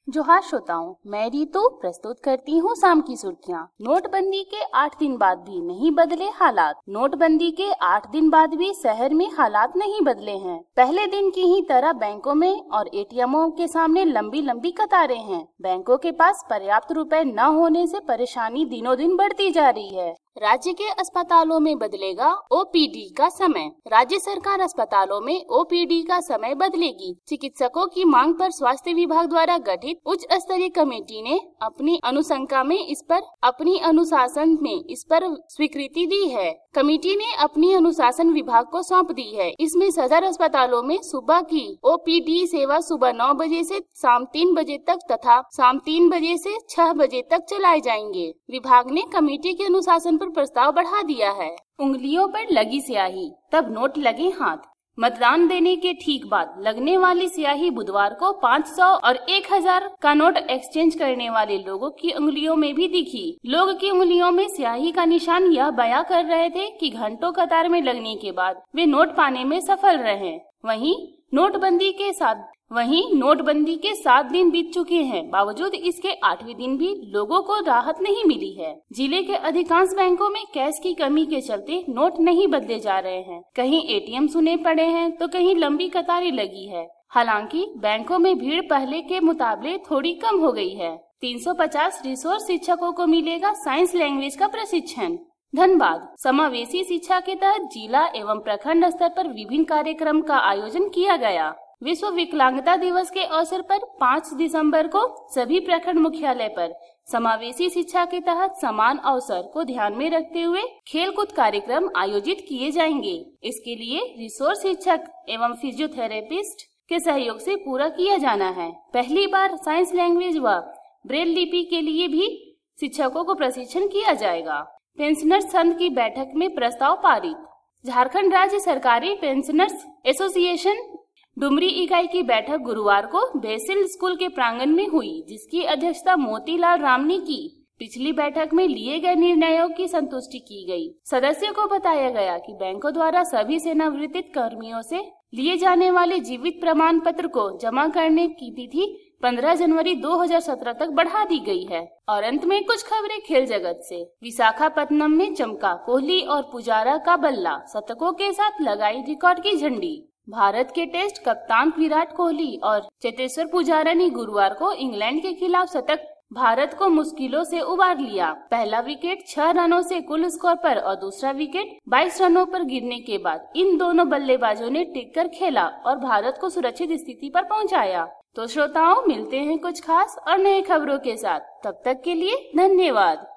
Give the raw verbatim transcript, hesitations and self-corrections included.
जोहार श्रोताओं, मैं रीतू प्रस्तुत करती हूँ शाम की सुर्खियाँ। नोटबंदी के आठ दिन बाद भी नहीं बदले हालात। नोटबंदी के आठ दिन बाद भी शहर में हालात नहीं बदले हैं। पहले दिन की ही तरह बैंकों में और एटीएमों के सामने लंबी लंबी कतारें हैं। बैंकों के पास पर्याप्त रुपए न होने से परेशानी दिनों दिन बढ़ती जा रही है। राज्य के अस्पतालों में बदलेगा ओपीडी का समय। राज्य सरकार अस्पतालों में ओपीडी का समय बदलेगी। चिकित्सकों की मांग पर स्वास्थ्य विभाग द्वारा गठित उच्च स्तरीय कमेटी ने अपनी अनुशंसा में इस पर अपनी अनुशासन में इस पर स्वीकृति दी है। कमेटी ने अपनी अनुशासन विभाग को सौंप दी है। इसमें सदर अस्पतालों में सुबह की ओपीडी सेवा सुबह नौ बजे से शाम तीन बजे तक तथा शाम तीन बजे से छह बजे तक चलाए जाएंगे। विभाग ने कमेटी के अनुशासन पर प्रस्ताव बढ़ा दिया है। उंगलियों पर लगी स्याही तब नोट लगे हाथ। मतदान देने के ठीक बाद लगने वाली स्याही बुधवार को पाँच सौ और एक हज़ार का नोट एक्सचेंज करने वाले लोगों की उंगलियों में भी दिखी। लोग की उंगलियों में स्याही का निशान यह बयां कर रहे थे कि घंटों कतार में लगने के बाद वे नोट पाने में सफल रहे। वहीं नोटबंदी के साथ वहीं नोटबंदी के सात दिन बीत चुके हैं, बावजूद इसके आठवें दिन भी लोगों को राहत नहीं मिली है। जिले के अधिकांश बैंकों में कैश की कमी के चलते नोट नहीं बदले जा रहे हैं। कहीं एटीएम सुने पड़े हैं तो कहीं लंबी कतारें लगी है। हालांकि बैंकों में भीड़ पहले के मुकाबले थोड़ी कम हो गई है। तीन सौ पचास रिसोर्स शिक्षकों को मिलेगा साइंस लैंग्वेज का प्रशिक्षण। धनबाद समावेशी शिक्षा के तहत जिला एवं प्रखंड स्तर पर विभिन्न कार्यक्रम का आयोजन किया गया। विश्व विकलांगता दिवस के अवसर पर पाँच दिसंबर को सभी प्रखंड मुख्यालय पर समावेशी शिक्षा के तहत समान अवसर को ध्यान में रखते हुए खेलकूद कार्यक्रम आयोजित किए जाएंगे। इसके लिए रिसोर्स शिक्षक एवं फिजियोथेरेपिस्ट के सहयोग से पूरा किया जाना है। पहली बार साइंस लैंग्वेज व ब्रेल लिपि के लिए भी शिक्षकों को प्रशिक्षण किया जाएगा। पेंशनर्स संघ की बैठक में प्रस्ताव पारित। झारखंड राज्य सरकारी पेंशनर्स एसोसिएशन डुमरी इकाई की बैठक गुरुवार को बेसिल स्कूल के प्रांगण में हुई, जिसकी अध्यक्षता मोतीलाल राम ने की। पिछली बैठक में लिए गए निर्णयों की संतुष्टि की गई। सदस्यों को बताया गया कि बैंकों द्वारा सभी सेवानिवृत्त कर्मियों से लिए जाने वाले जीवित प्रमाण पत्र को जमा करने की तिथि पंद्रह जनवरी दो हज़ार सत्रह तक बढ़ा दी गई है। और अंत में कुछ खबरें खेल जगत से। विशाखापत्तनम में चमका कोहली और पुजारा का बल्ला, शतकों के साथ लगाई रिकॉर्ड की झंडी। भारत के टेस्ट कप्तान विराट कोहली और चेतेश्वर पुजारा ने गुरुवार को इंग्लैंड के खिलाफ शतक भारत को मुश्किलों से उबार लिया। पहला विकेट छह रनों से कुल स्कोर पर और दूसरा विकेट बाईस रनों पर गिरने के बाद इन दोनों बल्लेबाजों ने टिककर खेला और भारत को सुरक्षित स्थिति पर पहुंचाया। तो श्रोताओं, मिलते हैं कुछ खास और नए खबरों के साथ। तब तक के लिए धन्यवाद।